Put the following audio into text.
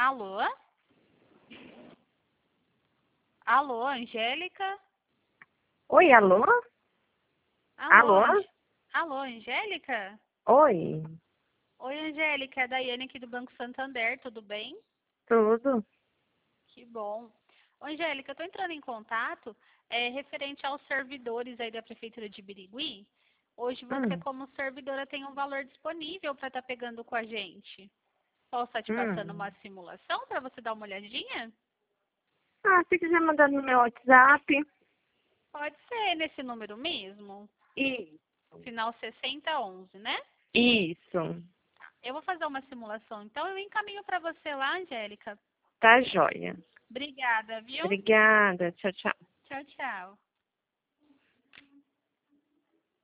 Alô? Alô, Angélica? Oi, alô? Alô, Alô? Alô, Angélica? Oi, Oi, Angélica, é a Daiane aqui do Banco Santander, tudo bem? tudo? Que bom. Ô, Angélica, eu tô entrando em contato referente aos servidores aí da Prefeitura de Birigui. Hoje você, Hum, como servidora, tem um valor disponível para estar pegando com a gente. Posso estar te passando uma hum. simulação para você dar uma olhadinha? Se quiser mandar no meu WhatsApp. Pode ser nesse número mesmo, Isso. final 6011, né? Isso. Eu vou fazer uma simulação, então eu encaminho para você lá, Angélica. Tá joia. Obrigada, viu? Obrigada. Tchau, tchau. Tchau, tchau.